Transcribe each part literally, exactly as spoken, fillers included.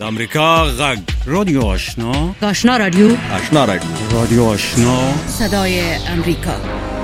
امریکا غږ رادیو آشنا آشنا رادیو آشنا رادیو رادیو آشنا صدای امریکا.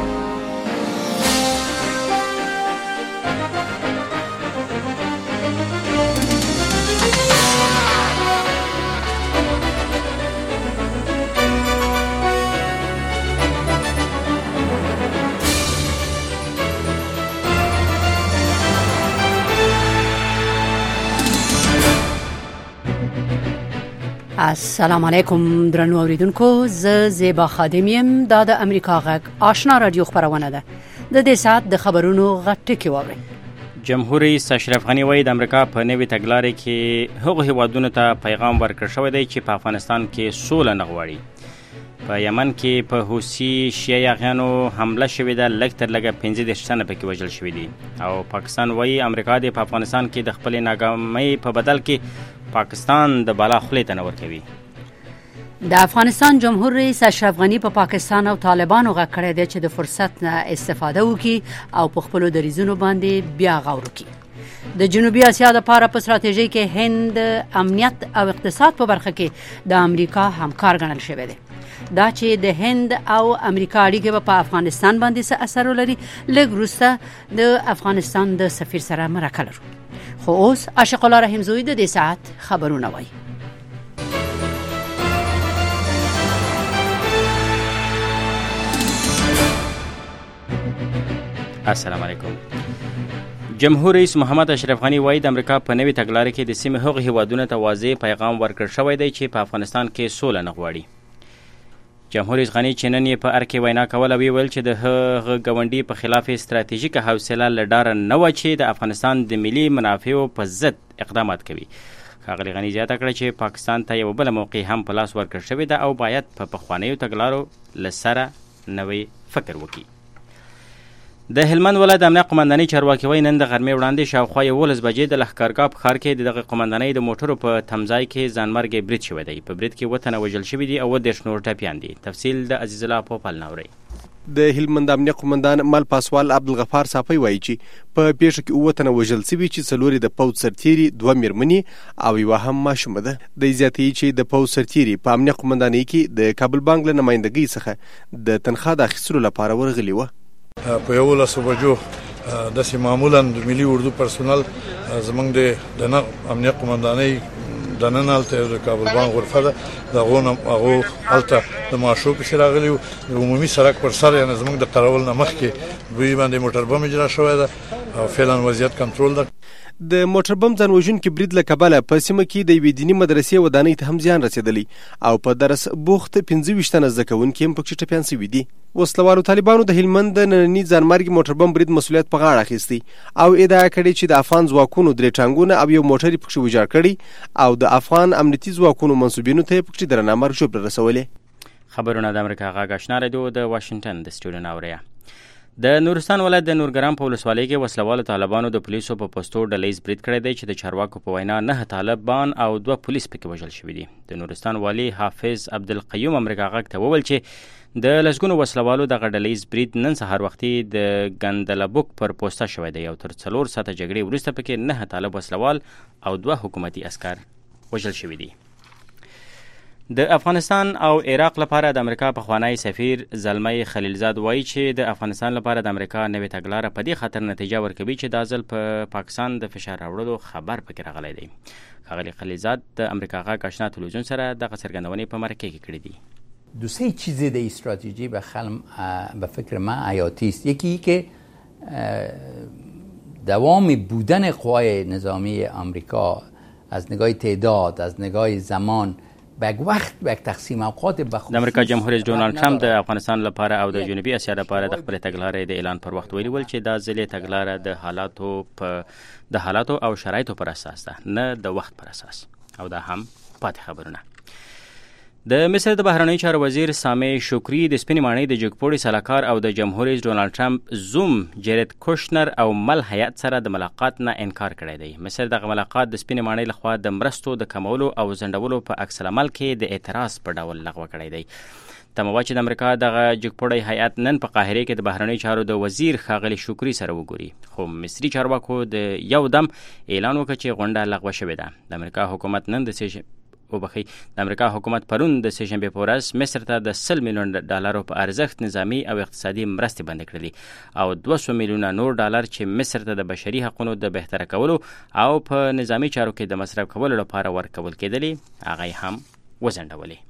السلام علیکم درنو اوریدونکو، زه زیبا خادمیم. دا د امریکا غږ آشنا رادیو خبرونه ده. د دې سات د خبرونو غټ ټکی ووري. جمهور رئیس اشرف غنی وایي د امریکا په نوې تګلارې کې هغو هیوادونو ته پیغام ورکړ شوی دی چې په افغانستان کې سوله نه غواړي. په یمن کې په حوثي شیعه یاغیانو حمله شوې ده، لږ تر لږه پنځه دېرش تنه پکې وژل شوي دي. او پاکستان وایي امریکا د په افغانستان کې د خپلې ناکامۍ په بدل کې پاکستان د بالا خولې ته نه ورکوي. د افغانستان جمهور رئیس اشرف غنی په پا پاکستان او طالبانو غږ کړی دی چې د فرصت نه استفاده وکړي او په خپلو دریځونو باندې بیا غور وکړي. د جنوبي اسیا لپاره په ستراتیژي کې هند امنیت او اقتصاد په برخه کې د امریکا همکار ګڼل شوی دی. دا چې د هند او امریکا اړیکې په افغانستان باندې څه اثر ولري، لږ وروسته د افغانستان د سفیر سره مرکه لرو. خو اوس عاشق الله رحیم زوی د دې ساعت خبرونه وایي. السلام علیکم. جمهور رئیس محمد اشرف غنی وایي د امریکا په نوې تګلارې کې د سیمې هغو هیوادونو ته واضح پیغام ورکړ شوی دی چې په افغانستان کې سوله نه غواړي. جمهور رئیس غنی چې نن یې په ار کې وینا کوله ویل چې د هغه ګاونډي په خلاف ستراتیژیکه حوصله له ډاره نه وه چې د افغانستان د ملي منافعو په ضد اقدامات کوي. ښاغلي غني زیاته کړه چې پاکستان ته یوه بله موقع هم په لاس ورکړل شوې ده او باید په پخوانیو تګلارو له سره نوی فکر وکړي. د هلمند ولایت د امنیه قمندانۍ چارواکي وایي نن د غرمې وړاندې شاوخوا یولس بجې د لښکرګاه په ښار کې د دغه قمندانۍ د موټرو په تمځای کې ځانمرګی برید شوی دی. په برید کې اووه تنه وژل شوي دي او اووه دېرش نور ټپیان دي. تفصیل د عزیز الله پوپل ناورئ. د هلمند امنیه قمندان مل پاسوال عبدالغفار صافی وایي چې په پیښه کې اووه تنه وژل شوي چې څلور یې د پوځ سرتیري، دوه میرمنې او یوه هم ماشومه ده. د زیاتوي چې د پوځ سرتیري په امنیه قمندانۍ کې د کابل بانک له نمایندګۍ څخه د تنخوا د اخیستلو لپاره ورغلي وه. په یولسو بجو داسې معمولا د ملي اردو پرسونل زمونږ د امنیه قمندانۍ دننه هلته د کابل بانک غرفه ده، د هغو نه هغو هلته د ماشو پسې راغلي وو. د عمومي سړک پر سر یعنې زمونږ د قرول نه مخکې دوی باندې موټر بم اجرا شوی ده او فعلا وضعیت کنټرول ده. د موټر بم ځان وژونکي برید له کبله په سیمه کې د یوې دیني مدرسې ودانۍ ته هم زیان رسېدلی او په درس بوخت پنځه ویشت تنه زده کوونکي هم پکې ټپیان شوي دي. وسلوالو طالبانو د هلمند د ننني ځانمرګي موټر بم برید مسؤلیت په غاړه اخیستی او ادعا کړې چې د افغان ځواکونو درې ټانګونه او یو موټر یې پکې ویجاړ کړي او د افغان امنیتي ځواکونو منسوبینو ته یې پکې درنه مرګ ژوبله رسولې. خبرونه د امریکا غږ آشنا رادیو د واشنګټن د سټوډیو نه اورئ. د نورستان ولایت د نورګرام په ولسوالۍ کې وسلوالو طالبانو د پولیسو په پوستو ډلیز برید کړی دی چې د چارواکو په وینا نه طالبان او دوه پولیس پکې وژل شوي دي. د نورستان والي حافظ عبدالقیوم امریکا غږ ته وویل چې د لسګونو وسلوالو دغه ډلیز برید نن سهار وختي د ګندلبوک پر پوسته شوی دی او تر څلور ساعته جګړې وروسته پکې نه طالب وسلوال او دوه حکومتي عسکر وژل شوي دي. د افغانستان او عراق لپاره د امریکا پخوانی سفیر زلمی خلیلزاد وایي چې د افغانستان لپاره د امریکا نوې تګلاره په دې خاطر نتیجه ورکوي چې دا ځل په پاکستان د فشار راوړلو خبر پکې راغلی دی. ښاغلي خلیلزاد د امریکا غږ آشنا تلویزیون سره دغه څرګندونې په مرکه کې کړې دي. دو سه چیز در استراتژی به خلم به فکر من حیاتی است. یکی که دوام بودن قوای نظامی آمریکا از نگاه تعداد، از نگاه زمان به وخت به تقسیم اوقات بخصوص د امریکا جمهور رئیس ډونالد ټرمپ د افغانستان لپاره او د جنوبي اسیا لپاره د خپل تګلارې د اعلان پر وخت ویلي ول چې دا ځلې تګلاره د حالاتو په د حالاتو او شرایطو پر اساس ده، نه د وخت پر اساس. او دا هم پاتې خبرونه. د مصر د بهرنیو چارو وزیر سامي شکری د سپینې ماڼۍ د جګپوړي سلاکار او د جمهور رئیس ډونالد ټرمپ زوم جیرد کوشنر او مل هیات سره د ملاقات نه انکار کړی دی. مصر دغه ملاقات د سپینې ماڼۍ لخوا د مرستو د کمولو او ځنډولو په عکس العمل کې د اعتراض په ډول لغوه کړی دی. تمه چې د امریکا دغه جګپوړی هیات نن په قاهره کې د بهرنیو چارو د وزیر ښاغلي شکری سره وګوري، خو مصري چارواکو د یو دم اعلان وکړ چې غونډه لغوه شوې ده. د امریکا حکومت نن د سې وبخي د امریکا حکومت پرون د سې شنبې په ورځ مصر ته د سل میلیون ډالرو په ارزښت نظامی او اقتصادي مرستې بندې کړلې او دوه سوه میلیونه نور ډالر چې مصر ته د بشري حقوقو د بهتره کولو او په نظامی چارو کې د مصرف کولو لپاره ورکول کېدلې هغه هم وځنډولې.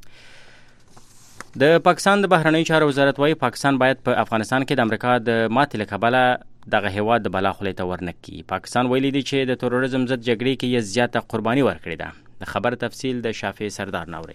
د پاکستان د بهرنیو چارو وزارت وايي پاکستان باید په افغانستان کې د امریکا د ماتې له کبله دغه هیواد د بلا خولې ته ورنکړي. پاکستان ویلي دی چې د تروریزم ضد جګړې کې یې زیاته قرباني ورکړې ده. د خبر تفصیل د شافعي سردار نوري.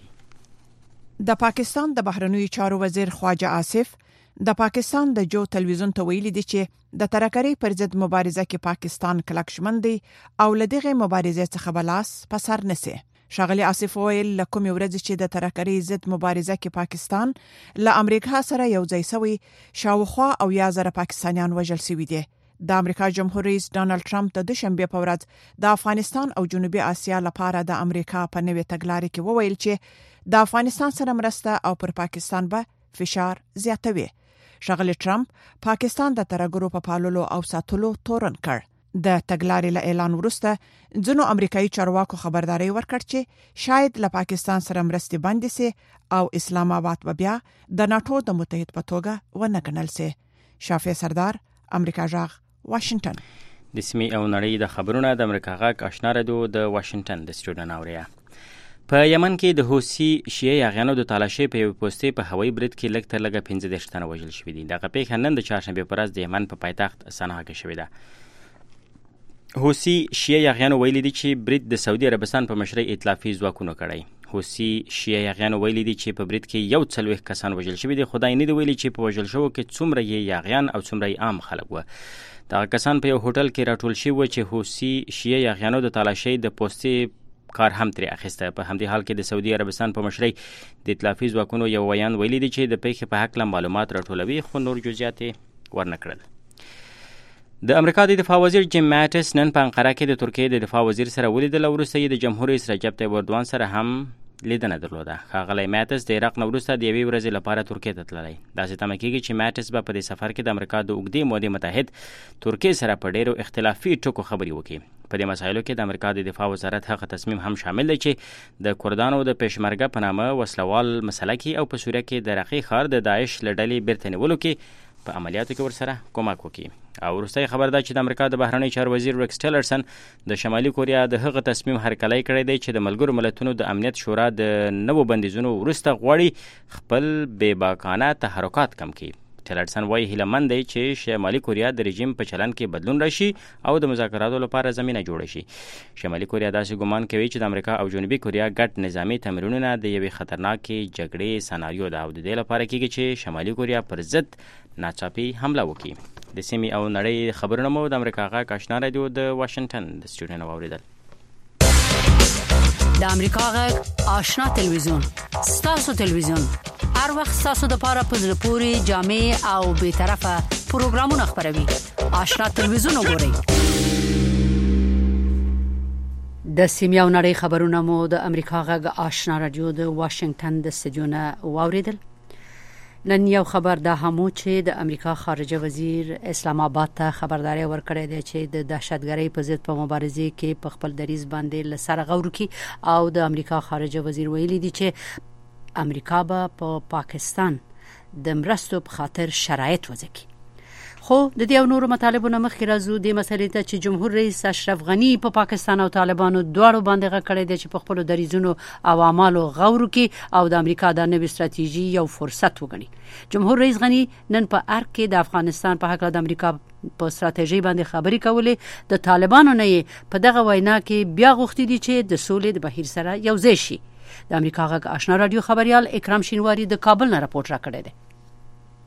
د پاکستان د بهرنیو چارو وزیر خواجه آصف د پاکستان د جو تلویزیون ته ویلي دی چې د ترهګرۍ پر ضد مبارزه کې پاکستان کلک شمن دی او لدغه مبارزې څخه بلاس پسر نسی. شاغلی آصف ویل لکه مې ورځ چې د ترهګرۍ ضد مبارزه کې پاکستان له امریکا سره یو ځای شوی شاوخوا او یا زره پاکستانیان وژل شوي دي. د امریکا جمهور رئیس ډونالد ټرمپ د دوشنبه په ورځ د افغانستان او جنوبي اسیا لپاره د امریکا په نوې تګلارې کې وویل چې د افغانستان سره مرسته او پر پاکستان به فشار زیاتوي. شاغلی ټرمپ پاکستان د ترهګرو په پاللو او ساتلو تورن کړ. د تګلارې له اعلان وروسته ځینو امریکایي چارواکو خبرداري ورکړ چې شاید له پاکستان سره مرستې بندې سي او اسلام آباد به بیا د ناتو د متحد په توګه ونه ګڼل سي. شافعي سردار، امریکا جاغ، واشنگټن. د سیمې او نړۍ د خبرونه د امریکا غاک آشنا رادیو د واشنگټن د سټوډیو ناوریا. په یمن کې د حوثي شیعه یاغیانو د تالاشۍ په یو پوستې په هوایي برید کې لږ تر لږه پنځه دېرش تنه وژل شوي دي. دغه پیښه نن د چهارشنبې په ورځ د یمن په پایتخت صنعا کې شوې ده. حوثي شیعه یاغیانو ویلي دي چې برید د سعودي عربستان په مشرۍ ائتلافي ځواکونو کړی. حوثي شیعه یاغیانو ویلي دي چې په برید کې یو څلوېښت کسان وژل شوي دي. خدای نه دی ویلي چې په وژل شوو کې څومره یې یاغیان او څومره یې عام خلک وو. دغه کسان په یو هوټل کې راټول شوي وو چې حوثي شیعه یاغیانو د تالاشۍ د پوستې کار هم ترې اخیسته. په همدې حال کې د سعودي عربستان په مشرۍ د ائتلافي ځواکونو یو ویان ویلي دي چې د پیښې په هکله معلومات راټولوي، خو نور جزئیات یې ورنه کړل. د امریکا د دفاع وزیر جیم ماټس نن په انقره کې د ترکیې د دفاع وزیر سره ولیدل او وروسته یې د جمهور رئیس رجب طیب اردوان سره هم لیدنه درلوده. ښاغلی ماټس د عراق نه وروسته د یوې ورځې لپاره ترکیې ته تللی. داسې تمه کېږي چې ماټس به په دې سفر کې د امریکا د اوږدې مودې متحد ترکیې سره په ډېرو اختلافي ټکو خبرې وکړي. په دې مسایلو کې د امریکا د دفاع وزارت هغه تصمیم هم شامل دی چې د کردانو د پېشمرګه په نامه وسلوال مسله کې او په سوریه کې د رقي ښار د داعش له ډلې بیرته نیولو کې په عملیاتو کې ورسره کومک وکړي. او وروستی خبر ده چې د امریکا د بهرنیو چارو وزیر ریکس ټیلرسن د شمالي کوریا د هغه تصمیم هرکلی کړی دی چې د ملګرو ملتونو د امنیت شورا د نوو بندیزونو وروسته غواړي خپل بېباکانه تحرکات کم کړي. ټیلرسن وایي هیلهمند دی چې شمالي کوریا د رژیم په چلند کې بدلون راشي او د مذاکراتو لپاره زمینه جوړه شي. شمالي کوریا داسې ګمان کوي چې د امریکا او جنوبي کوریا ګډ نظامي تمرینونه د یوې خطرناکې جګړې سناریو ده او د دې لپاره کېږي چې شمالي کوریا پر ضد ناڅاپي حمله وکړي. د سیمې او نړۍ خبرونه مو د امریکا غاک آشنا رادیو د واشنگټن د سټوډیو نه واوریدل. د امریکا غاک آشنا تلویزیون ستاسو تلویزیون هر وخت ستاسو د پاره په زړه پورې جامع او به طرفه پروګرامونه خبروي. آشنا تلویزیون وګورئ. د سیمې او نړۍ خبرونه مو د امریکا غاک آشنا رادیو د واشنگټن د سټوډیو نه واوریدل. نن یو خبر دا همو چې د امریکا خارجه وزیر اسلام آباد ته خبرداري ورکړې ده چې د دهشتګرۍ په ضد په مبارزه کې په خپل دریځ باندې لسر غور کی او د امریکا خارجه وزیر ویلي دي چې امریکا به په پا پاکستان د مرستو په خاطر شرایط وضع کړي. خو د دې او نورو مطالبو نه مخکې راځو د مسلې ته چې جمهور رئیس اشرف غنی په پا پاکستان او طالبانو دواړو باندې غږ کړی دی چې په خپل دریځونو او اعمالو غور وکړي او د امریکا د نوې ستراتیژي یو فرصت وګڼي. جمهور رئیس غنی نن په ارګ کې د افغانستان په حق د امریکا په ستراتیژي باندې خبرې کولې. د طالبانو نه په دغه وینا کې بیا غوښتي دي چې د سولې د بهیر سره یو ځای شي. د امریکا غږ آشنا رادیو خبريال اکرام شینواری د کابل نه راپورټ راکړی دی.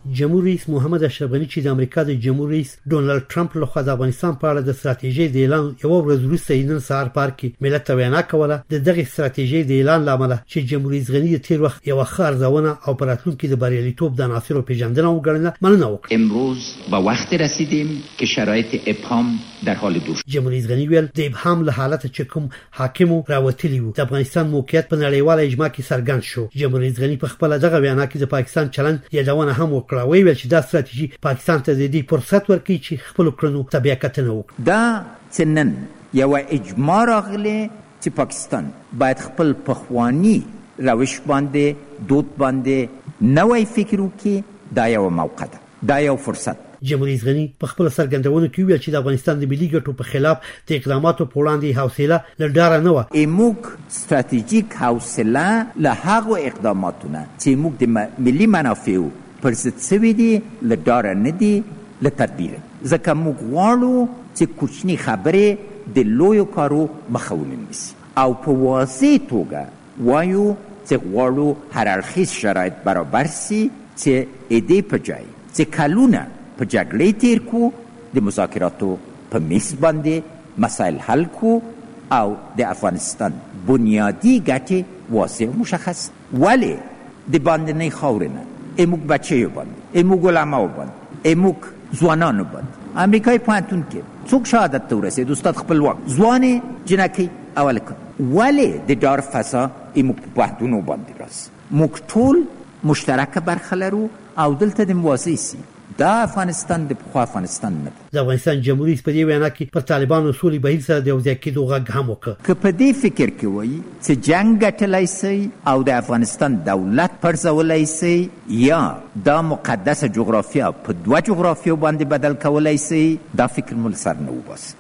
جمهور رئیس محمد اشرف غنی چې د امریکا د جمهور رئیس ډونالد ټرمپ لخوا د افغانستان په اړه د ستراتیژۍ د اعلان یو ورځ وروسته نن سهار پارک کې ملت ته وینا کوله د دغه ستراتیژۍ د اعلان لامل چې جمهور رئیس غنی د تیر وخت یو خارزونه او پراتونکو د بریالیتوب د عناصرو پیژندنه وکړه مننه وکړه. امروز با وقت رسیدیم که شرایط ابهام در حال دور. جمهور رئیس غنی ویل د ابهام له حالت چې کوم حاکمو راوتلی وو د افغانستان موقعیت په نړیواله اجماع کې څرګند شو. جمهور رئیس غنی په خپل دغه وینا کې د پاکستان چلند یادونه هم وکړه. ویل چې دا ستراتیژي پاکستان ته د دې فرصت ورکړي چې خپل کړنو تبعیه کتنه وکړي. دا څنن یو اجماع راغلی چې پاکستان باید خپل پخوانی روش باندې دود باندې نوې فکر وکړي. دا یو موقع ده، دا یو فرصت. جمهور رئیس غنی په خپل سرګندونه کې ویل چې د افغانستان د ملي ګټو په خلاف د اقداماتو په وړاندې حوصله لډاره نه و. ایموک ستراتیژیک حوصله له هغو اقداماتونه چې موږ د ملي منافعو پر ضد سوي دي لډاره نه دي له تدبیر، ځکه موږ غواړو چې کوچني خبرې د لویو کارو مخه ونیسي او په واضح توګه وایو چې غواړو هر اړخیز شرایط برابر سي چې ایدې په ځای چې کلونه په جګړې تیر کو د مذاکراتو په میز باندې مسائل حل کو او د افغانستان بنیادی ګټې واضح مشخص. ولی د باندنۍ خاورې نه ایموک بچیو باندې، ایموک علماو باندې، ایموک ځوانانو باندې امریکای پوهنتون کې څوک شهادت ته ورسېد استاد خپلواک ځوانې جنکۍ او هلکان، ولې د ډار فضا ایموک په پوهنتونو باندې راسي؟ موږ ټول مشترکه برخه لرو او دلته د موازی سي. دا افغانستان د پخوا افغانستان نه ده. د افغانستان جمهور رئیس په دې وینا کې پر طالبانو سولې بهیر سره د یوځای کېدو غږ هم وکړ. که په دې فکر کې وایي چې جنګ ګټلی سي او د افغانستان دولت پرځولی سي یا دا مقدسه جغرافیا په دوه جغرافیو باندې بدل کولی سي، دا فکر مو له سر نه وباسي.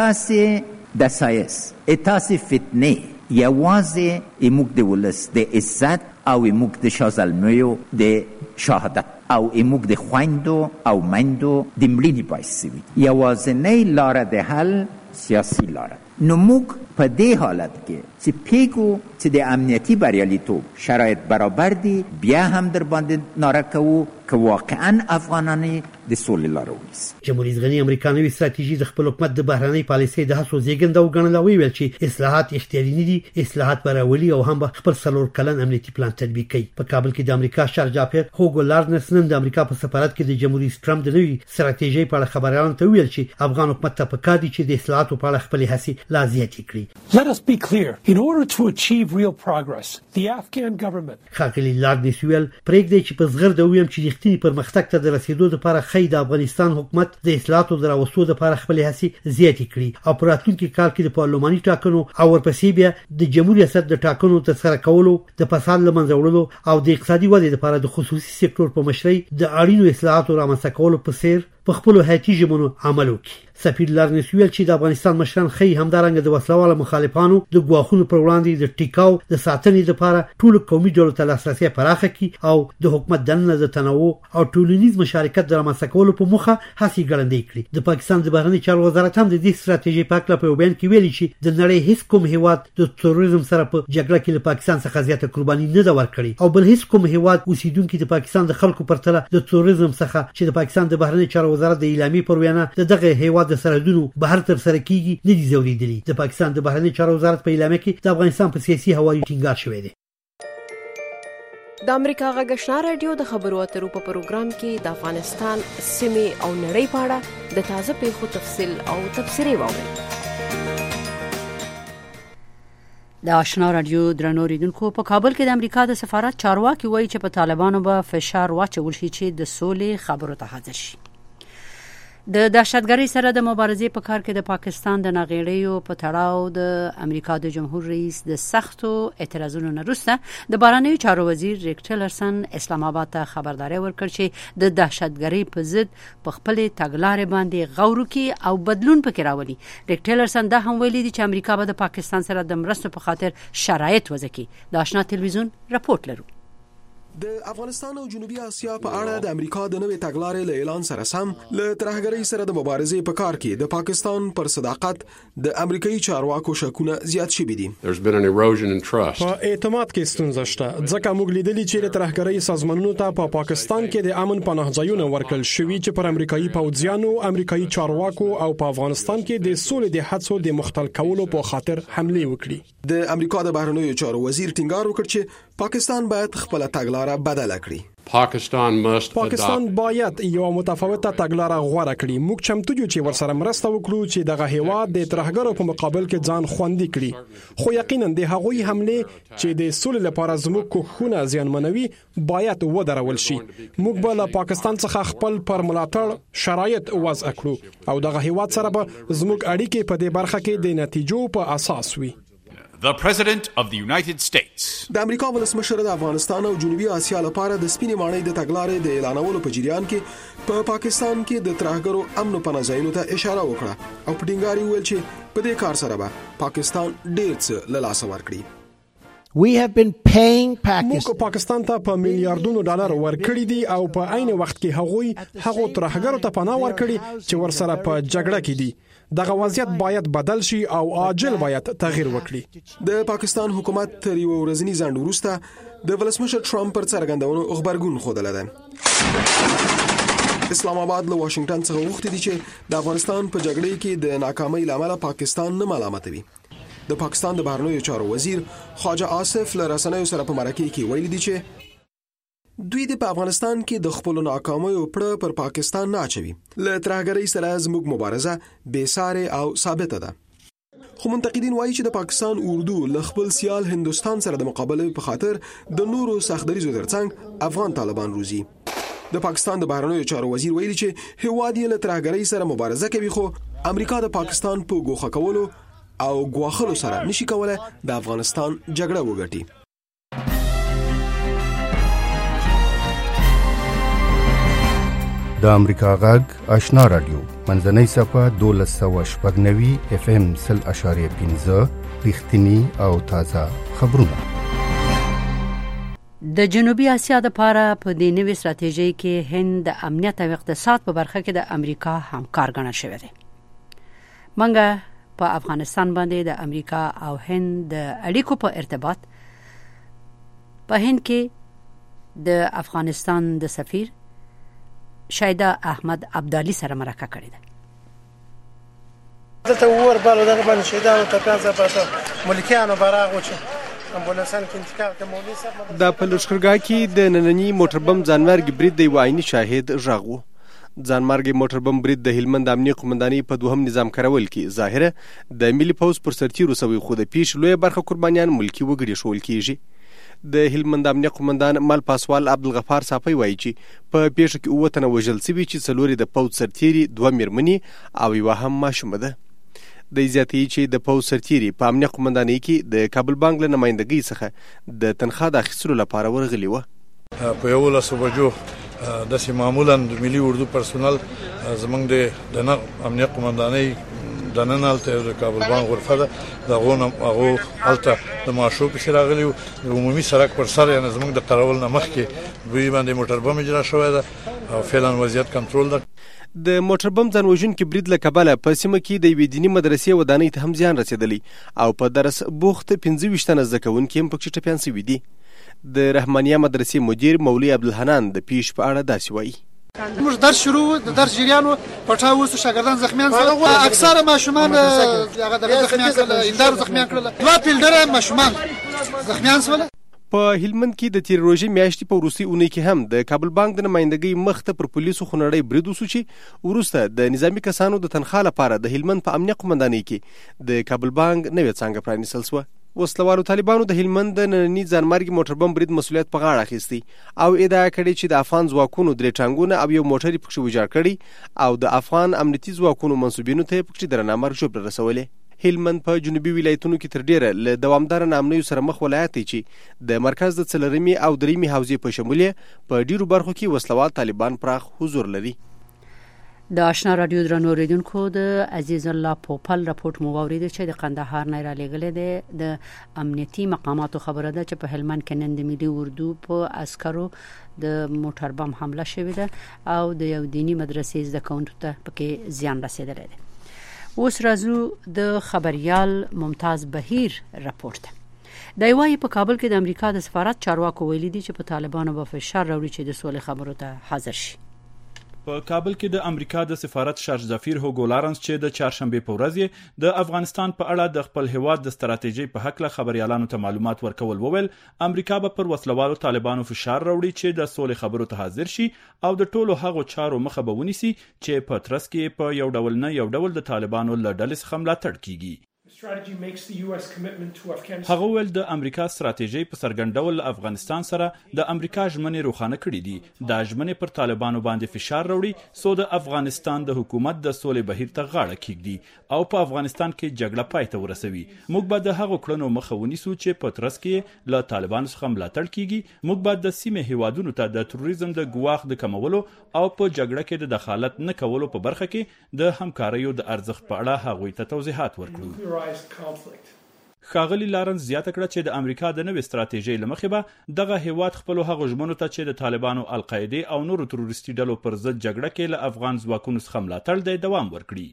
اتاسې د سایس، اتاسې فتنې یوازې ایموږ د ولس د عزت او ایموږ د شازلمیو د شهادت او ایموږ د خویندو او میندو د مړینې باعث سوي. یوازینۍ لاره د حل سیاسي لاره. نو موږ په دې حالت کې چې پیګو چې د امنیتي بریالیتوب شرایط برابر دي بیا هم در باندې ناره کوو که واقعا افغانانې د سولې لاره ونیسي. جمهور رئیس غني امریکا نوې ستراتیژي د خپل حکومت د بهرنۍ پالیسۍ د هڅو زیږنده وګڼله. ویل چې اصلاحات اختیاري نه دي، اصلاحات به راولي او هم خپل څلور کلن امنیتي پلان تطبیق کوي. په کابل کې د امریکا شارجافر هوګو لارنس نن د امریکا په سفارت کې د جمهور رئیس ټرمپ د نوې ستراتیژۍ په اړه خبريالانو ته ویل چې افغان حکومت ته پکار دي چې د اصلاحاتو په اړه خپل هڅې لا زیاتې کړي. Let us be clear. In order to achieve real progress, the Afghan government خاکلی لارنس ویل پرېږدي چې په زغر د ویم چې رښتینی پرمختګ ته د رسیدو لپاره خې د افغانستان حکومت د اصلاحاتو د راوستو لپاره خپل هڅې زیاتې کړي او په راتلونکي کال کې د پارلماني ټاکنو او ورپسې بیا د جمهور ریاست د ټاکنو ترسره کولو، د فساد له منځه وړلو او د اقتصادي ودې لپاره د خصوصي سکتور په مشرۍ د اړینو اصلاحاتو رامنځته کولو په څیر په خپل حیاتي ژمنو عمل وکړي. سفیر لارنس ویل چې د افغانستان مشران خې همدارنګه د وسلواله مخالفانو د ګواښونو پر وړاندې د ټیکاو د ساتنې لپاره ټول قومي ډلو ته لاسرسي پراخه کړي او د حکومت دننه د تنوع او ټولنیز مشارکت د رامنځته کولو په موخه هڅې ګړندۍ کړي. د پاکستان د بهرنی چارو وزارت هم د دې ستراتیژۍ په اړه په بیان کې ویلي چې د نړۍ هیڅ کوم هیواد د تروریزم سره په جګړه کې له پاکستان څخه زیاته قرباني نه ده ورکړې او بل هیڅ کوم هیواد اوسیدونکو د پاکستان د خلکو پرتله د تروریزم څخه چې د پاکستان د بهرنی چارو وزارت د اعلامیې پر وینا د دغه هیواد د سرحدونو بهر تر سره کیږي نه دي زوریدلي. د پاکستان د بهرنی چارو وزارت په اعلامیه کې د افغانستان په سیاسي هوایي ټینګار شوی دی. د امریکا غږ آشنا رادیو د خبرو اترو په پروګرام کې د افغانستان سیمې او نړۍ په اړه د تازه پیښو تفصیل او تبصرې واورئ. د آشنا رادیو درنو ریدونکو په کابل کې د امریکا د سفارت چارواکي وایي چې په طالبانو به فشار واچول شي چې د سولې خبرو ته حاضر شي. د دهشتګرۍ سره د مبارزې په کار کې د پاکستان د ناغېړیو په تړاو د امریکا د جمهور رئیس د سختو اعتراضونو نه وروسته د بهرنیو چارو وزیر ریک ټیلرسن اسلام آباد ته خبرداری ورکړ چې د دهشتګرۍ په ضد په خپلې تګلارې باندې غور وکړي او بدلون پکې راولي. ریک ټیلرسن دا هم ویلي دي چې امریکا به د پاکستان سره د مرستو په خاطر شرایط وضع کړي. د آشنا تلویزیون راپورټ لرو. د افغانستان او جنوبي اسیا په اړه د امریکا د نوې تګلارې له اعلان سره سم له ترهګرۍ سره د مبارزې په کار کې د پاکستان پر صداقت د امریکایي چارواکو شکونه زیات شوي دي. په اعتماد کې ستونزه شته ځکه موږ لیدلي چې د ترهګرۍ سازمانونو ته په پاکستان کې د امن پناهځایونه ورکړل شوي چې پر امریکایي پوځیانو، امریکایي چارواکو او په افغانستان کې د سولې د هڅو د مختل کولو په خاطر حمله وکړي. د امریکا د بهرنیو چارو وزیر ټینګار وکړ چې پاکستان باید خپل تګلاره بدله کړي. پاکستان پاکستان باید یو متفاوته تګلاره غوړه کړي. موږ چمتو یو چې ورسره مرسته وکړو چې دغه هیواد د ترهګرو په مقابل کې ځان خوندي کړي. خو یقینا د هغوی حمله چې د سولې لپاره زموږ کوښښونه زیانمنوي باید ودرول شي. موږ به له پاکستان څخه خپل پر ملاتړ شرایط وضع کړو او دغه هیواد سره به زموږ اړیکې په دې برخه کې د نتیجو په اساس وي. The President of the United States. د امریکا ولسمشر د افغانستان او جنوبي اسیا لپاره د سپینې ماڼۍ د تګلارې د اعلانولو په جریان کې په پا پاکستان کې د ترهګرو امن پناهځایونو ته اشاره وکړه او په ټینګار ویل چې په دې کار سره به پاکستان ډېر څه له لاسه ورکړي. We have been paying Pakistan. موږ پاکستان ته په میلیارډونو ډالر ورکړي دي او په عین وخت کې هغوی هغو ترهګرو ته پناه ورکړي چې ورسره په جګړه کې دي. دغه وضعیت باید بدل شي او عاجل باید تغییر وکړي. د پاکستان حکومت تر یو ورځنی ځنډ وروسته د ولسمشر ټرمپ پر څرګندونو خبرګون خوده ده. اسلام آباد له واشنگټن څخه غوښتي دي چې د افغانستان په جګړه کې د ناکامۍ لامل پاکستان نه ملامتوي. د پاکستان د بهرنیو چارو وزیر خواجه آصف له رسنیو سره په مرکه کې ویلي دي چې دوی د افغانستان کې د خپل ناکامیو پړه پر پاکستان نه اچوي. له ترهګرۍ سره زموږ مبارزه بې سارې او ثابته ده. خو منتقدین وایي چې د پاکستان اردو له خپل سیال هندستان سره د مقابلې په خاطر د نورو سختدریزو ترڅنګ افغان طالبان روزي. د پاکستان د بهرنیو چارو وزیر ویلي چې هیواد یې له ترهګرۍ سره مبارزه کوي خو امریکا د پاکستان په ګوښه کولو او ګواښلو سره نشي کولای د افغانستان جګړه وګټي. د امریکا غږ آشنا رادیو منځنۍ صفحه دولس سوه شپږ نوي اف ام سل اشاریه پنځه رښتینی او تازه خبرونه. د جنوبي اسیا د لپاره په دې نوې ستراتیژۍ کې هند د امنیت او اقتصاد په برخه کې د امریکا همکار ګڼل شوی دی. منګه په افغانستان باندې د امریکا او هند د اړیکو په ارتباط په هند کې د افغانستان د سفیر شایدا احمد عبدالي سره مرکه کړې ده. دلته ور بالو دغه باندې شهیدانو ته پیازه پاتو ملکیانو براغ وچه امبولانسان کې انتقال کوي. مولوی صاحب د پلوشخرګا کې د نننی موټر بم ځانمرګ برید د وایي شاهد راغو. ځانمرګ موټر بم برید د هلمند امنیه قومندانۍ په دوهم نظام کارول کې ظاهره د ملي پوز پر سرتیرو سوي خو د پیش لوی برخه قربانیان ملکی وګړي شول کیږي. د هلمند امنیه قومندان مل پاسوال عبدالغفار صافی وایي چې په پیښه کې اووه تنه وژل شوي چې څلور د پوز سرتیري دوه میرمنې او یوه هم ماشومه ده. د زیاتې چې د پوز سرتیري په امنیه قومندانۍ کې د کابل بانک له نمائندګۍ څخه د تنخوا د اخیستلو لپاره ورغلي وه. په یولسو بجو داسې معمولا د ملي اردو پرسونل زمونږ د امنیه قومندانۍ دننه هلته د کابل بانک غرفه ده د هغو نه هغو هلته د ماشو پسې راغلي وو. د عمومي سړک پر سر یعنې زموږ د قرول نه مخکې دوی باندې موټر بم اجرا شوی ده او فعلا وضعیت کنټرول ده. د موټر بم ځان وژونکي برید له کبله په سیمه کې د یوې دیني مدرسې ودانۍ ته هم زیان رسېدلی او په درس بوخت پنځه ویشت تنه زده کوونکي هم پکې ټپیان شوي دي. د رحمانیه مدرسې مدیر مولوي عبدالحنان د پیش په اړه داسې وایي. موږ درس شروع د درس جریان پټاو وسو شاګردان زخمیان سره اکثره ماشومان هغه د زخمیان کړل اندار زخمیان کړل دوه پیلډر ماشومان زخمیان سره. په هلمند کې د تیر روژې میاشتې په وروستۍ اونۍ کې هم د کابل بانک د نمائندګۍ مخ ته پر پولیسو خونړی برید وسو چې وروسته د نظامي کسانو د تنخوا لپاره د هلمند په امنیه قومندانۍ کې د کابل بانک نوې څانګه پرانیستل شوه. وسلوالو طالبانو د هلمند د ننني ځانمرګي موټر بم برید مسؤلیت په غاړه اخیستی او ادعا کړې چې د افغان ځواکونو درې ټانګونه او یو موټر یې پکښې ویجاړ کړی او د افغان امنیتي ځواکونو منصوبینو ته یې پکښې درنه مرګ ژوبله رسولې. هلمند په جنوبي ولایتونو کې تر ډیره له دوامداره ناامنیو سره مخ ولایت دی چې د مرکز د څلورمې او درېیمې حوزې په شمول په ډیرو برخو کې وسلوال طالبان پراخ حضور لري. د آشنا رادیو درنو اوریدونکو د عزیز الله پوپل راپورټ مو واورید چې د قندهار نه را لېږلې ده د امنیتي مقاماتو خبره ده چې په هلمند کې نن د ملي اردو په عسکرو د موټر بم حمله شوې ده او د یو دینی مدرسې زده کوونکو ته پکې زیان رسیدلی دی. اوس راځو د خبريال ممتاز بهیر راپورټ ته. د ایوای په کابل کې د امریکا د سفارت چارواکو ویلي دي چې په طالبانو به فشار راوړي چې د سولې خبرو ته حاضر شي. په کابل کې د امریکا د سفارت شارج ظفیر هوګو لارنس چې د چهارشنبه په ورځ د افغانستان په اړه د خپل هیواد د ستراتیژي په حق له خبريالانو ته معلومات ورکول وویل امریکا به پر وسلوالو طالبانو فشار راوړي چې د سولې خبرو ته حاضر شي او د ټولو هغو چارو مخه به ونیسي چې په ترڅ کې په یو ډول نه یو ډول د طالبانو له ډلې څخه ملاتړ کیږي. هغه ول د امریکا ستراتیژي په څرګند ډول افغانستان سره د امریکا ژمنې روښانه کړې دي. د ژمنې پر طالبانو باندې فشار راوړي سو د افغانستان د حکومت د سولې بهیر ته غاړه کېږدي او په افغانستان کې جګړه پای ته ورسوي. موږ به د هغو کړنو مخه ونیسو چې په ترڅ کې له طالبانو څخه ملاتړ کیږي. موږ به د سیمې هیوادونو ته د تروریزم د ګواښ د کمولو او په جګړه کې د دخالت نه کولو په برخه کې د همکاریو د ارزښت په اړه هغوی ته توضیحات ورکړو. ښاغلي لارنس زیاته کړه چې د امریکا د نوې ستراتیژۍ له مخې به دغه هیواد خپل هغو ژمنو ته چې د طالبانو القاعده او نورو تروریستي ډلو پر ضد جګړه کې له افغان ځواکونو څخه ملاتړ دی دوام ورکړي.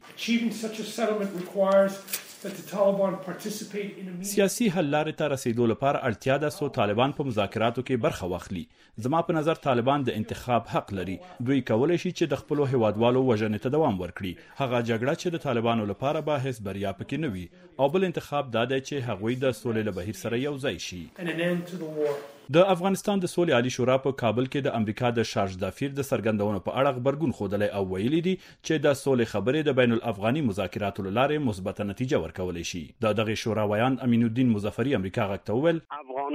سیاسي حل لارې ته رسیدو لپاره اړتیا ده سو طالبان په مذاکراتو کې برخه واخلي. زما په نظر طالبان د انتخاب حق لري. دوی کولای شي چې د خپل هیوادوالو وژنې ته دوام ورکړي. هغه جګړه چې د طالبانو لپاره به هیڅ بریا پکې نه وي او بل انتخاب دا دی چې هغوی د سولې له بهیر سره یو ځای شي. د افغانستان د سولې عالی شورا په کابل کې د امریکا د شارج ظفیر د څرګندونو په اړه خبرګون ښودلی او ویلي دي چې د سولې خبرې د بین الافغاني مذاکراتو له لارې مثبته نتیجه ورکولی شي. د دغه شورا ویان امین الدین مظفری امریکا غږ ته وویل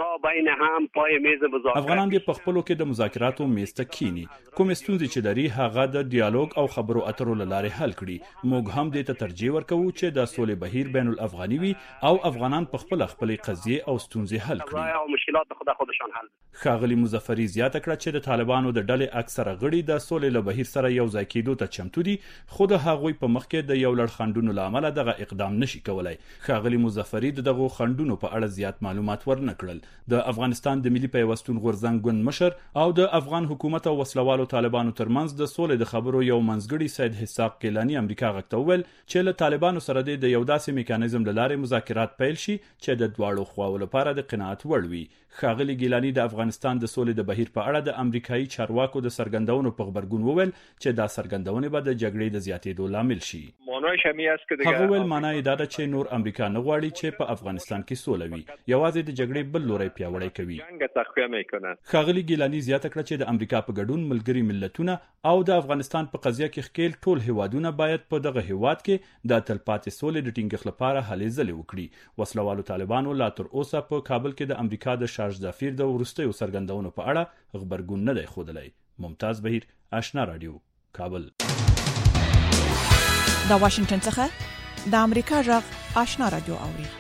افغانان دې په خپلو کې د مذاکراتو میز ته کینی. کومې ستونزې چې لري هغه د ډیالوګ او خبرو اترو له لارې حل کړي. موږ هم دې ته ترجیح ورکوو چې د سولې بهیر بین الافغاني وي او افغانان په خپل خپلې قضیې او ستونزې حل کړي. ښاغلي مظفری زیاته کړه چې د طالبانو د ډلې اکثره غړي د سولې له بهیر سره یو ځای کېدو ته چمتو دي خو د هغوی په مخ کې د یو لړ خنډونو له امله دغه اقدام نشي کولای. ښاغلي مظفری د دغو خنډونو په اړه زیات معلومات ورنه کړل. د افغانستان د ملي پیوستون غورځنګ ګوند مشر او د افغان حکومت او وسلوالو طالبانو ترمنځ د سولې د خبرو یو منځګړی سید حساب کیلانی امریکا غږ ته وویل چې له طالبانو سره د یو داسې میکانیزم له لارې مذاکرات پیل شي چې د دواړو خواو لپاره د قناعت وړ وي. ښاغلي ګیلانی د افغانستان د سولې د بهیر په اړه د امریکایي چارواکو د څرګندونو په خبرګون وویل چې دا څرګندونې به د جګړې د زیاتېدو لامل شي. هغه ویل معنا یې دا ده چې نور امریکا نه غواړي چې په افغانستان کې سوله وي. یوازې د جګړې بل لوری پیاوړی کوي. ښاغلي ګیلانی زیاته کړه چې د امریکا په ګډون ملګري ملتونه او د افغانستان په قضیه کې ښکیل ټول هیوادونه باید په دغه هیواد کې د تلپاتې سولې د ټینګښت لپاره هلې ځلې وکړي. وسلوالو طالبانو لا تر اوسه په کابل کې د امریکا د شارج ظفیر د وروستیو څرګندونو په اړه خبرګون نه دی ښودلی. ممتاز بهیر آشنا رادیو کابل. د واشنگټن څخه د امریکا غږ آشنا رادیو اوري.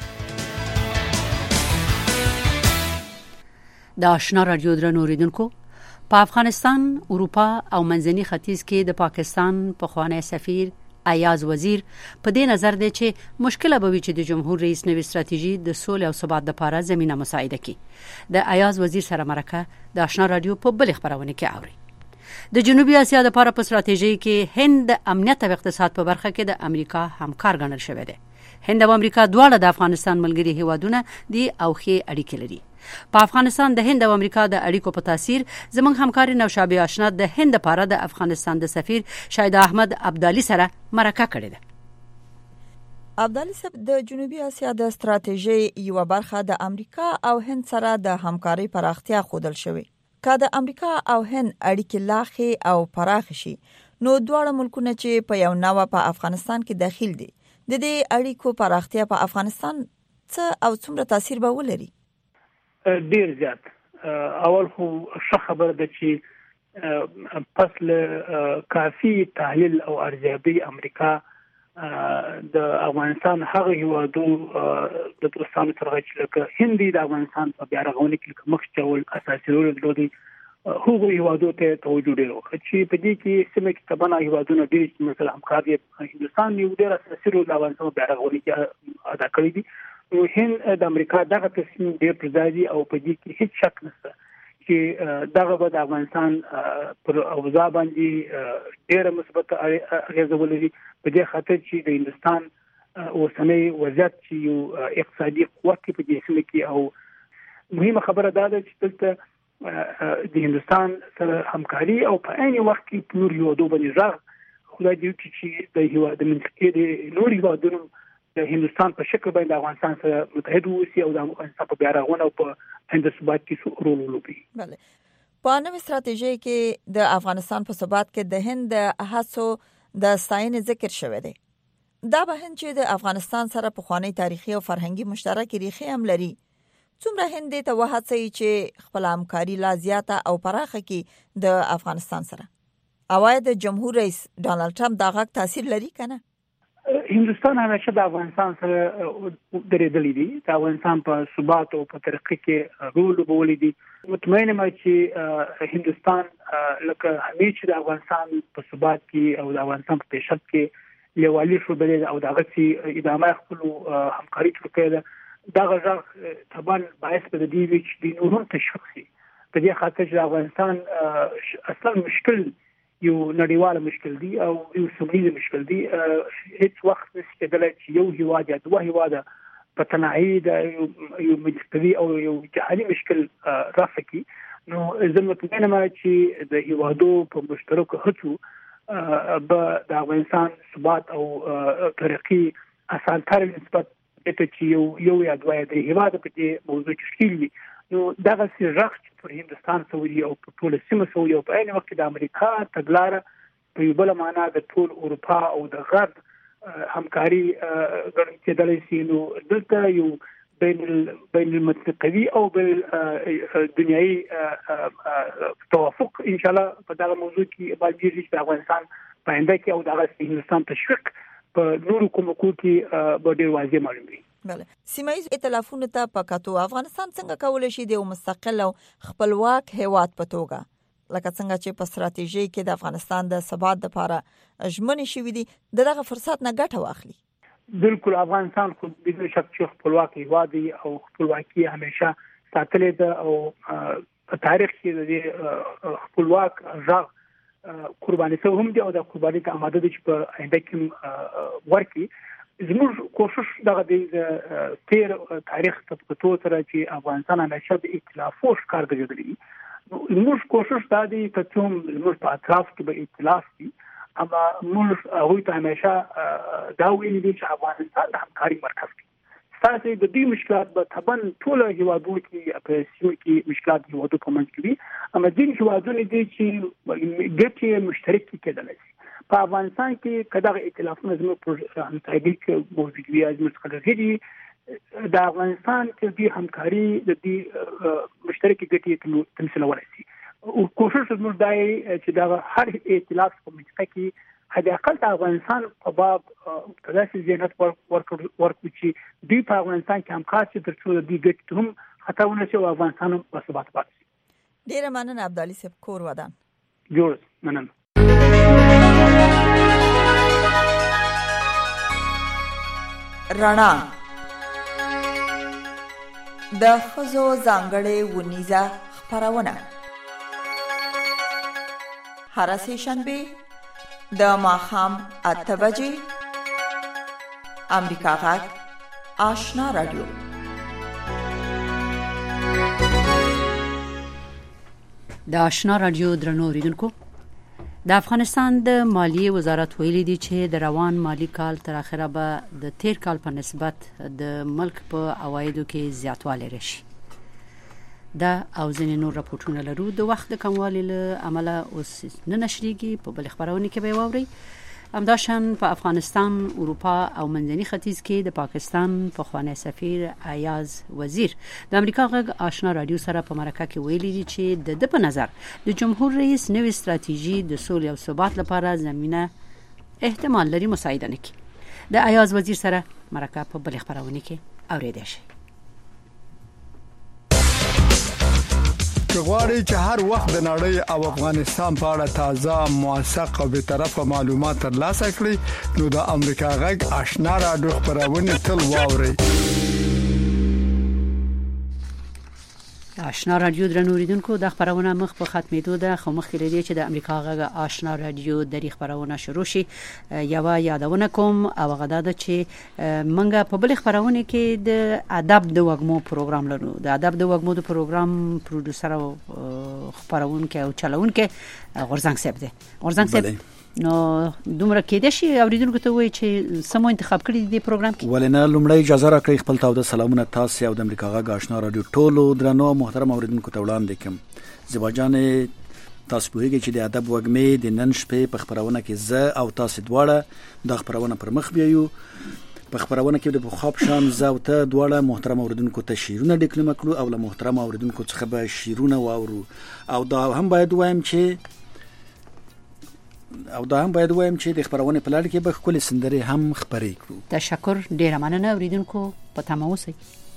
د آشنا رادیو درنو اوریدونکو په افغانستان، اروپا او منځني ختیځ کې د پاکستان پخوانی سفیر ایاز وزیر په دې نظر دی چې مشکل به وي چې د جمهور رئیس نوې ستراتیژي د سولې او ثبات لپاره زمينه مساعده کړي. د ایاز وزیر سره مرکه د آشنا رادیو په بل خبرونه کې اوري. د جنوبي اسیا لپاره په ستراتیژي کې هند امنیت او اقتصاد په برخه کې د امریکا همکار ګڼل شوی دی. هند او امریکا دواړه د افغانستان ملګري هیوادونه دي او ښې اړیکې لري. په افغانستان د هند او امریکا د اړیکو په تاثیر زموږ همکار نوشابه آشنا د هند لپاره د افغانستان د سفیر شاهد احمد عبدالي سره مرکه کړې ده. عبدالي صاحب، د جنوبي اسیا د ستراتیژي یو برخه د امریکا او هند سره د همکاري پراختیا خودل شوی. که د امریکا او هند اړیکې لاخې او پراخ شي نو دواړه ملکونه چې په یو نوو په افغانستان کې داخل دي د دې اړیکو پراختیا په افغانستان څه او څومره تاثیر به ولري؟ ډیر زیات. اول خو ښه خبر ده چې پس له کافي تحلیل او ارزیابي امریکا د افغانستان هغه هیوادو د دوستانو سره چې لکه هند د افغانستان په بیا رغونې کې مخ چول اساسي رول درلودي هغو هیوادو ته توجه ډېر وکړ چې په دې کې سیمه کې تبانه هیوادونه ډېر چې مثلا همکار دي. هندوستان یو ډېر اساسي رول افغانستان په رغونې کې ادا کړی دی. نو هند د امریکا دغه تصمیم ډېر پرځای او په دې کې هیڅ شک نشته چې دغه به د افغانستان پر اوضاع باندې ډېر مثبت اغیزه ولري په دې خاطر چې د هندوستان اوسنۍ وضعیت چې یو اقتصادي قوت په دې سیمه کې او مهمه خبره دا ده چې دلته د هندوستان سره همکاري او په عین وخت کې په نور هیوادو باندې راغ خدای دې وکړي چې د هیواد د منطقې د نور هیوادونو د هندوستان په شکل باندې افغانستان سره متحد ووسی او د افغانستان په بیا رغونه او په هند ثبات کې رول ولوبي. بله په نوې ستراتیژي کې د افغانستان په ثبات کې د هند د هڅو د ستاینې ذکر شوی دی. دا به هند چې د افغانستان سره په خوانی تاریخي او فرهنګي مشترک ریښې هم لري، څومره هند ته وهڅوي چې خپل همکاري لا زیاته او پراخه کړي د افغانستان سره؟ اواید د جمهور رئیس ډانلډ ټرمپ دا غږ تاثیر لري کنه؟ هندوستان همیشه د افغانستان سره درېدلی دی. د افغانستان په ثبات او په ترقی کې رول لوبولی دی. مطمئن یم چې هندوستان لکه همیشه د افغانستان په ثبات کې او د افغانستان په پیشرفت کې لیوالي شو بلې او د هغه ادامه خپل همکاري کوي. دا غږ طبعا باعث به د دې چې د نورو تشخیص په دې خاطر چې افغانستان اصلا مشکل یو نړیواله مشکل دی او یو سمونیز مشکل دی. هیڅ وخت نشي کېدلی چې یو هیواد یا دوه هیواده په تنهایی د یو مجتمعي او یو جهاني مشکل رافع کړي. نو زه مطمئن یم چې د هیوادو په مشترکو هڅو به د افغانستان ثبات او ترقي اسانتر نسبت ته چې یو یو یا دوه د هیواد په دې موضوع کې شکل وي. نو دغه سی رغ پر هندوستان سعودي او په ټول سیمه سعودي او په عین وخت د امریکا تګلاره په یو بل معنا د ټول اروپا او د غرب همکاري ګڼل کېدلی شي. نو دلته یو بین بین المنطقوي او بل دنیایي توافق ان شاء الله په دغه موضوع کې باندې چې افغانستان په آینده کې او دغه هندوستان تشویق په نورو کومکو کې به ډېر واضح معلوم وي. بله سیمایي ائتلافونو ته پکاتو افغانستان څنګه کولای شي د مستقل او خپلواک هیواد په توګه لکه څنګه چې په ستراتیژي کې د افغانستان د ثبات لپاره ژمنې شوې دي دغه فرصت نه ګټه واخلي؟ بالکل افغانستان خو بدون شک چې خپلواک هیواد دی او خپلواکي همیشه ساتلې ده او په تاریخ کې د خپلواک ځای قرباني څه هم دي او د قرباني ته آماده دي چې په آینده کې ورکړي. زموږ کوشش دغه د تیر تاریخ ته په توګه سره چې افغانستان همیشه د ائتلاف او ښکار ګرځېدلی. زموږ کوشش دا دی چې کوم زموږ په اطراف کې به ائتلاف وي، اما موږ هغوی ته همیشه دا ویلي دي چې افغانستان د همکاري مرکز دی. ستاسو د دې مشکلات به طبعا ټول هیوادونو کې په سیمه کې مشکلات هیوادو په منځ کې دي، اما ځینې هیوادونه دي چې ګټې مشترک کېدلی شي. په افغانستان کې کداغه ائتلافونه زموږ پر همکاري کې موجود وي از مستقلګي د افغانستان کې د همکاري د دې مشترکې ګټې تمثیلول شي. او کوشش زموږ دی چې دا هر ائتلاف په منځ کې حد اقل د افغانستان په باب تداسي زینت ورکړي چې دوی په افغانستان کې همکار شي ترڅو د دې ګټې هم خطا ونه شي او افغانستان هم په ثبات پاتې شي. ډیره مننه عبدالعلي صاحب کور ودان. جوړ مننه. رڼا د ښځو ځانګړې ونیزه خپرونه هر سه شنبه د ماښام اته بجې امریکا غږ آشنا رادیو. د آشنا رادیو درنو اوریدونکو، د افغانستان د مالیې وزارت ویلي دی چې د روان مالی کال تر اخره به د تیر کال په نسبت د ملک په عوایدو کې زیاتوالی راشي. دا او ځینې نور راپورټونه لرو. د وخت د کموالي له امله اوس نه نشریږي، په بل خبرونه کې به واورئ. همداشان په افغانستان، اروپا او منځني ختیځ کې د پاکستان پخوانی سفیر ایاز وزیر د امریکا غږ آشنا رادیو سره په مرکه کې ویلي دي چې د د په نظر د جمهور رئیس نوې ستراتیژي د سولې او ثبات لپاره زمينه احتمال لري مساعده نه کړي. د ایاز وزیر سره مرکه په بل خبرونه کې اوریدل شي. که غواړئ چې هر وخت د نړۍ او افغانستان په اړه تازه موثق او به طرفه معلومات ترلاسه کړئ نو د امریکا غږ آشنا رادیو خبرونه تل واورئ. آشنا رادیو درنو اوریدونکو د خبرونه مخ په ختمېدو ده، خو مخکې لري چې د امریکا غږ آشنا رادیو د خبرونه شروع شي. یو یادونه کوم او غدا ده چې منګه په بل خبرونه کې د ادب د وګمو پروګرام لرو. د ادب د وګمو د پروګرام پروډوسر او خبرونه کې او چلونکو غورزنګ صاحب دی. غورزنګ صاحب نو دومره کېده شي اوریدونکو ته وایي چې سمو انتخاب کړی دی پروګرام کې. ولنه لومړی اجازه راکړئ خپل تاو د سلامونه تاسو او د امریکا غږ آشنا رادیو ټولو درنو محترم اوریدونکو ته وړاندې کوم. زباجان تاسو په هیګه چې د ادب وګمې د نن شپې په خبرونه کې زه او تاسو دواړه د خبرونه پر مخ بیایو. په خبرونه کې د بخاب شان زه او ته دواړه محترم اوریدونکو ته شیرونه ډیکلم کړو او له محترم اوریدونکو څخه به شیرونه واورو او دا هم باید وایم چې او دا هم باید وایم چې د خبرونه په لړ کې به خپل سندري هم خبرې کړو. تشکر ډیره مننه اوریدونکو په تمه اوسئ.